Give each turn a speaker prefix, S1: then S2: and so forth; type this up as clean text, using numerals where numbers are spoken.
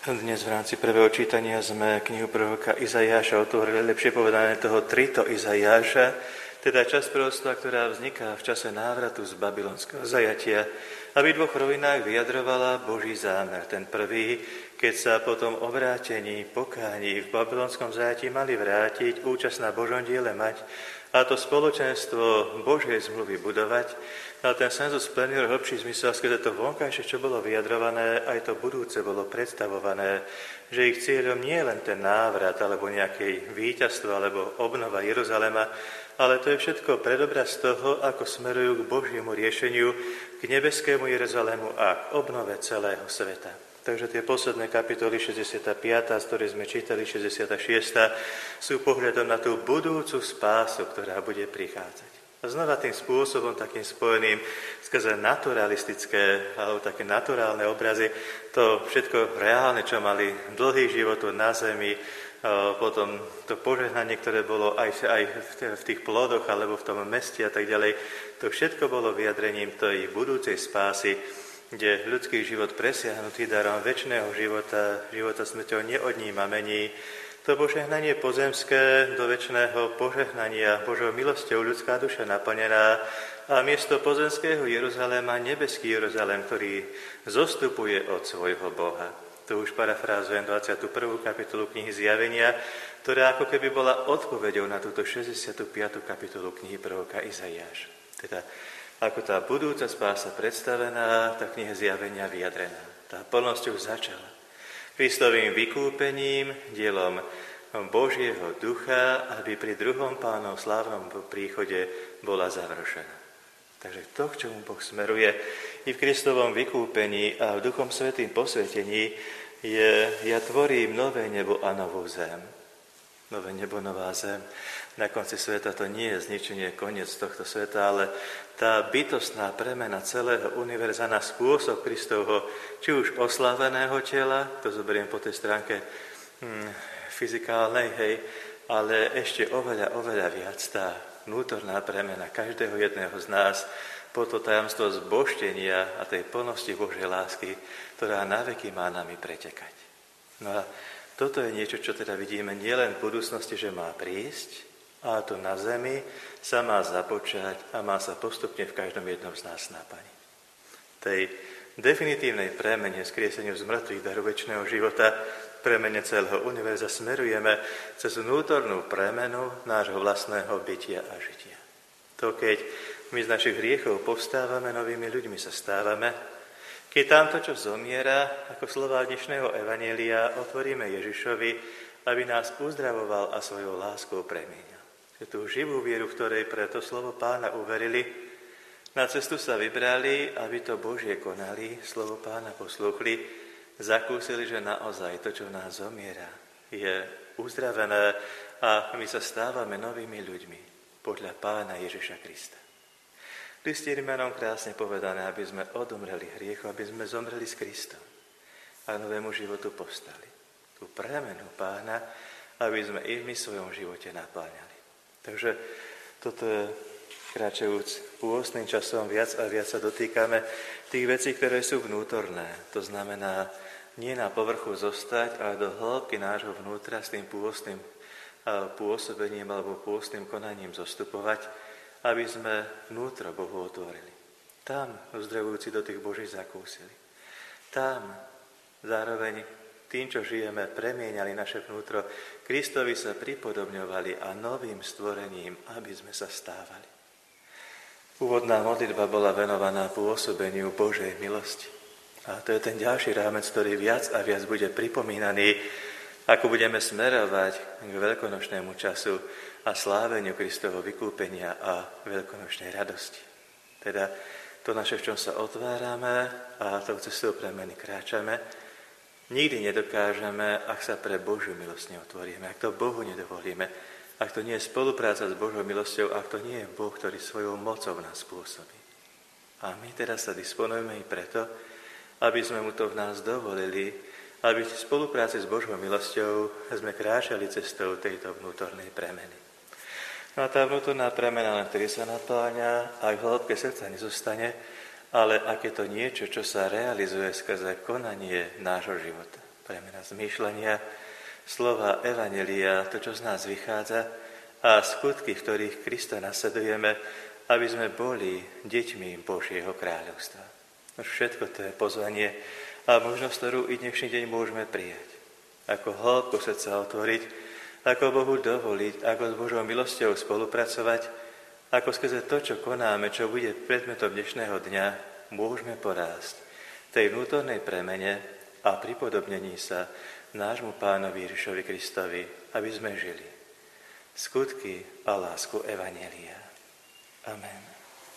S1: Dnes v rámci prvého čítania sme knihu proroka Izaiáša otvorili, lepšie povedané toho trito Izaiáša, teda časť proroctva, ktorá vzniká v čase návratu z babylonského zajatia, aby v dvoch rovinách vyjadrovala Boží zámer. Ten prvý, keď sa potom obrátení, pokání v babylonskom zajatí mali vrátiť, účasť na Božom diele mať, a to spoločenstvo Božej zmluvy budovať. A ten senzus plnil hlbší zmysel, skrze to vonkajšie, čo bolo vyjadrované, aj to budúce bolo predstavované, že ich cieľom nie je len ten návrat, alebo nejaké víťazstvo, alebo obnova Jeruzalema, ale to je všetko predobraz toho, ako smerujú k Božiemu riešeniu, k nebeskému Jeruzalému a k obnove celého sveta. Takže tie posledné kapitoly 65, z ktorej sme čítali 66, sú pohľadom na tú budúcu spásu, ktorá bude prichádzať. A znova tým spôsobom, takým spojeným skrze naturalistické alebo také naturálne obrazy, to všetko reálne, čo mali dlhý život na zemi, potom to požehnanie, ktoré bolo aj v tých plodoch alebo v tom meste a tak ďalej, to všetko bolo vyjadrením tej budúcej spásy, kde ľudský život presiahnutý darom večného života smrťou neodníma, mení. To požehnanie pozemské do večného požehnania Božou milosťou ľudská duša naplnená a miesto pozemského Jeruzaléma nebeský Jeruzalém, ktorý zostupuje od svojho Boha. Tu už parafrázujem 21. kapitolu knihy Zjavenia, ktorá ako keby bola odpoveďou na túto 65. kapitolu knihy proroka Izaiáša. Teda ako tá budúca spása predstavená, tá kniha Zjavenia vyjadrená. Tá plnosť už začala. Kristovým vykúpením, dielom Božieho ducha, aby pri druhom Pánov slávnom príchode bola završená. Takže to, k čomu Boh smeruje i v Kristovom vykúpení a v Duchom Svätým posvetení, je: ja tvorím nové nebo a novú zem. Nové nebo, nová zem. Na konci sveta to nie je zničenie, koniec tohto sveta, ale tá bytostná premena celého univerza na spôsob Kristovho, či už osláveného tela, to zoberiem po tej stránke fyzikálnej, hej, ale ešte oveľa viac tá vnútorná premena každého jedného z nás po to tajomstvo zbožtenia a tej plnosti Božej lásky, ktorá naveky má nami pretekať. No a toto je niečo, čo teda vidíme nielen v budúcnosti, že má prísť, a to na zemi sa má započať a má sa postupne v každom jednom z nás naplniť. Tej definitívnej premene, skrieseniu z mŕtvych daru večného života, premene celého univerza smerujeme cez vnútornú premenu nášho vlastného bytia a žitia. To, keď my z našich hriechov povstávame, novými ľuďmi sa stávame, keď tamto, čo zomiera, ako slová dnešného evanjelia, otvoríme Ježišovi, aby nás uzdravoval a svojou láskou premienil. Tú živú vieru, v ktorej pre to slovo Pána uverili, na cestu sa vybrali, aby to Božie konali, slovo Pána poslúchli, zakúsili, že naozaj to, čo v nás zomiera, je uzdravené a my sa stávame novými ľuďmi podľa Pána Ježiša Krista. V liste Rimanom krásne povedané, aby sme odomreli hriechu, aby sme zomreli s Kristom a novému životu povstali. Tú premenu Pána, aby sme i my v svojom živote napáňali. Takže toto je, kráčajúc pôstnym časom, viac a viac sa dotýkame tých vecí, ktoré sú vnútorné. To znamená, nie na povrchu zostať, ale do hĺbky nášho vnútra s tým pôstnym pôsobením alebo pôstnym konaním zostupovať, aby sme vnútro Bohu otvorili. Tam uzdravujúci do tých Boží zakúsili. Tam zároveň tým, čo žijeme, premieňali naše vnútro, Kristovi sa pripodobňovali a novým stvorením, aby sme sa stávali. Úvodná modlitba bola venovaná pôsobeniu Božej milosti. A to je ten ďalší rámec, ktorý viac a viac bude pripomínaný, ako budeme smerovať k veľkonočnému času a sláveniu Kristovho vykúpenia a veľkonočnej radosti. Teda to naše, v čom sa otvárame a tou cestou premeny kráčame, nikdy nedokážeme, ak sa pre Božiu milosť neotvoríme, ak to Bohu nedovolíme, ak to nie je spolupráca s Božou milosťou, ak to nie je Boh, ktorý svojou mocou nás spôsobí. A my teraz sa disponujeme i preto, aby sme mu to v nás dovolili, aby v spolupráci s Božou milosťou sme kráčali cestou tejto vnútornej premeny. No a tá vnútorná premena, len ktorý sa napáňa, aj v hĺbke srdca nezostane, ale ak je to niečo, čo sa realizuje skrze konanie nášho života. premena zmýšľania, slova evanjelia, to, čo z nás vychádza, a skutky, v ktorých Krista nasledujeme, aby sme boli deťmi Božieho kráľovstva. No všetko to je pozvanie a možnosť, ktorú i dnešný deň môžeme prijať. Ako hĺbku srdca otvoriť, ako Bohu dovoliť, ako s Božou milosťou spolupracovať, ako skrze to, čo konáme, čo bude predmetom dnešného dňa, môžeme porásť tej vnútornej premene a pripodobnení sa nášmu Pánovi Ježišovi Kristovi, aby sme žili skutky a lásku evanjelia. Amen.